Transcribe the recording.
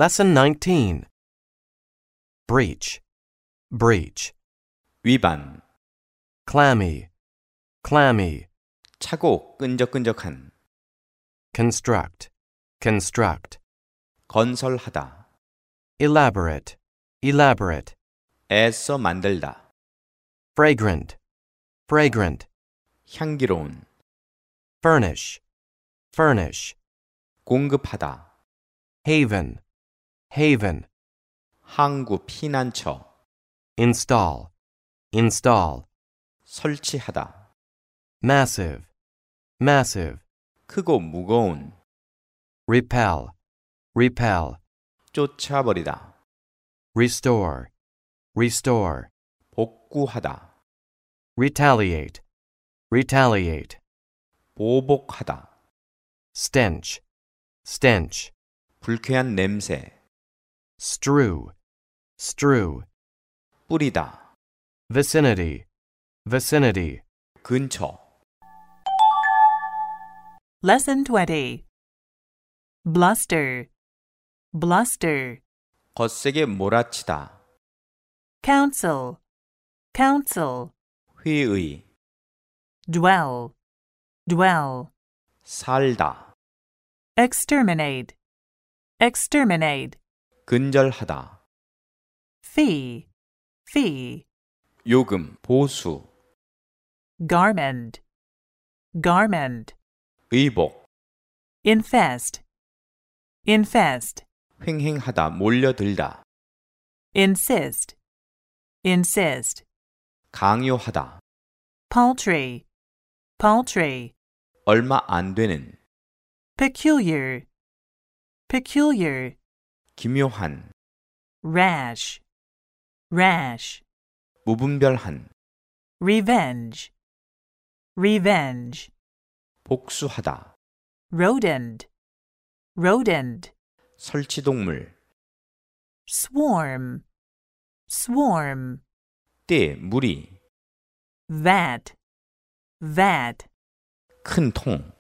Lesson 19. Breach, breach. 위반, Clammy, clammy. 차고 끈적끈적한, Construct, construct. 건설하다, Elaborate, elaborate. 애써 만들다, Fragrant, fragrant. 향기로운, Furnish, furnish. 공급하다, Haven, haven. 항구 피난처, Install, install. 설치하다, Massive, massive. 크고 무거운, Repel, repel. 쫓아버리다, Restore, restore. 복구하다, Retaliate, retaliate. 보복하다, Stench, stench. 불쾌한 냄새, Strew, strew. 뿌리다, Vicinity, vicinity. 근처, Lesson 20. Bluster, bluster. 거세게 몰아치다, Counsel, counsel. 회의, Dwell, dwell. 살다, Exterminate, exterminate. 근절하다, Fee, fee. 요금, 보수, Garment, garment. 의복, Infest, infest. 횡행하다, 몰려들다, Insist, insist. 강요하다, Paltry, paltry. 얼마 안 되는, Peculiar, peculiar. 기묘한, Rash, rash. 무분별한, Revenge, revenge. 복수하다, Rodent, rodent. 설치동물, Swarm, swarm. 때, 무리, Vat, vat. 큰 통,